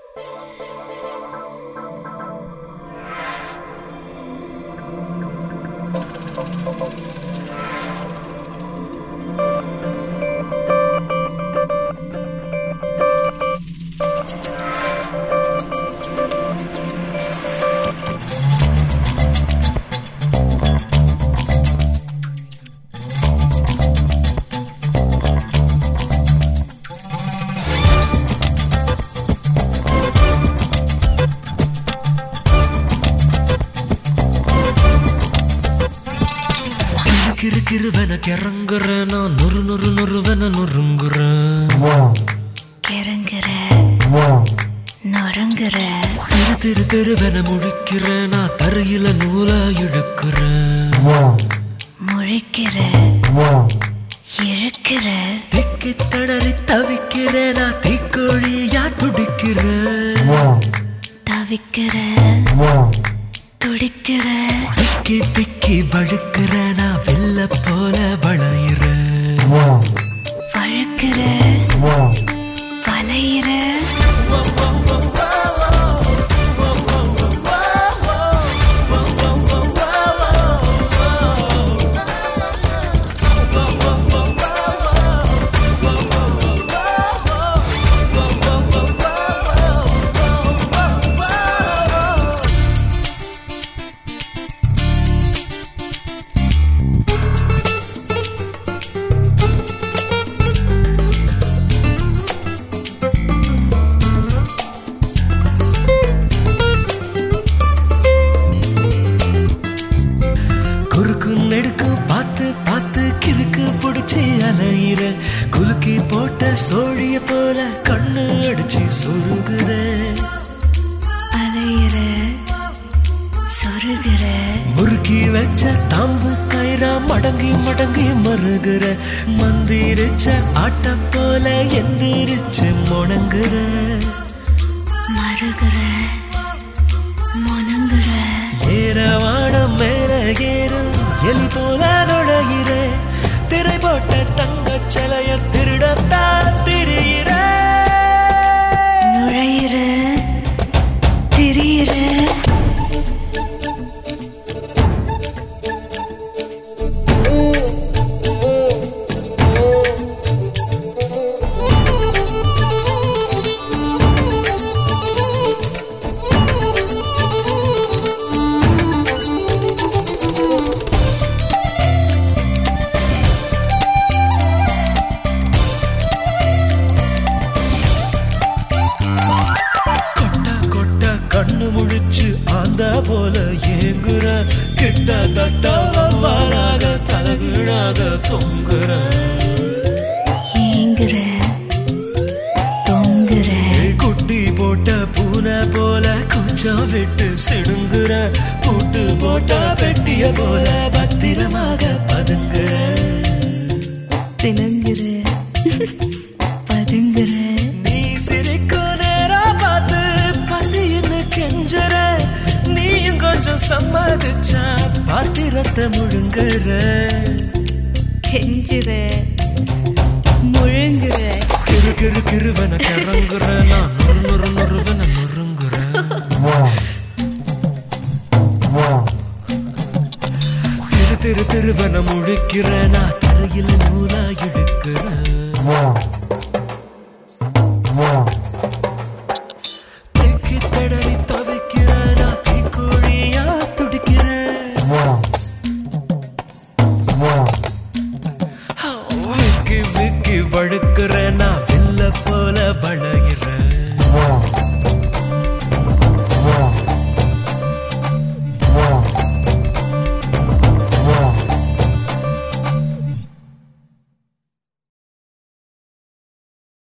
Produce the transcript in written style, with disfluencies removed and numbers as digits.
கிருவன கிறங்குறேன் நான் நொறு நொறு நொறுவன நொறுங்குறேன் கிறங்குற நொறுங்குற திரு திரு திருவன முழிக்கிறேன் நான் தரையில நூலா இழுக்கிறேன் முழிக்கிற இழுக்கிற திக்கி தடறி தவிக்கிறேன் நான் தீக்கோழியா துடிக்கிறேன் தவிக்கிற துடிக்கிற பிக்கி பிக்கி வழுக்கிற நான் வெள்ள போல வளையிறேன் வழுக்கிற வளையிற குலுக்கி போட்ட சோழிய போல கண்ணு அடிச்சு சொருகுற அலையிற சொருகுற முறுக்கி வச்ச தாம்பு கயிறா மடங்கி மடங்கி மருகுற மந்திரிச்ச ஆட்ட போல எந்திரிச்சு முணங்குற மருகுற முணங்குற ஏறவானம் மேல ஏறும் எலி போல நுழையிற திரை போட்ட தங்க சிலைய திருடத்தான் திரியிற நுழையிற திரியிற கண்ணு முழிச்சு ஆந்தா போல ஏங்குற கிட்ட தட்ட வவ்வாறாக தலகீழாக தொங்குற ஏங்குற தொங்குற குட்டி போட்ட பூனை போல கொஞ்சம் விட்டு சிடுங்குற பூட்டு போட்ட பெட்டிய போல பத்திரமாக பதுங்குற திணங்குற பதுங்குற நீ சிரிக்கும் நேரம் பார்த்து பசின்னு கெஞ்சுற நீயும் கொஞ்சம் சம்மதிச்சா பாத்திரத்தை முழுங்குற கெஞ்சுற முழுங்குற கிரு கிரு கிருவன கிறங்குற நான் நொறு நொறு நொறுவன நொறுங்குற திரு திரு திருவன முழிக்கிற நான் தரையில் நூலா இழுக்கிற திக்கி தடறி தவிக்கிற நான் தீக்கோழியா துடிக்கிற விக்கி விக்கி வழுக்கிற நான் வெள்ள போல வளைய